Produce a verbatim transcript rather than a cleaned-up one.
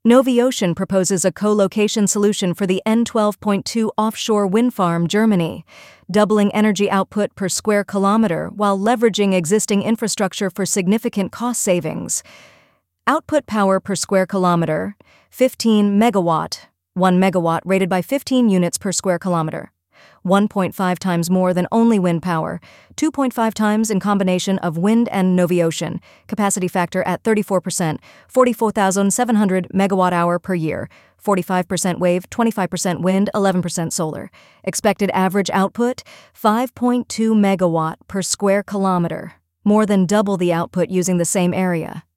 Noviocean proposes a co-location solution for the N twelve point two offshore wind farm, Germany, doubling energy output per square kilometer while leveraging existing infrastructure for significant cost savings. Output power per square kilometer, fifteen megawatt, one megawatt rated by fifteen units per square kilometer. one point five times more than only wind power, two point five times in combination of wind and Noviocean, capacity factor at thirty-four percent, forty-four thousand seven hundred megawatt hour per year, forty-five percent wave, twenty-five percent wind, eleven percent solar. Expected average output, five point two megawatt per square kilometer, more than double the output using the same area.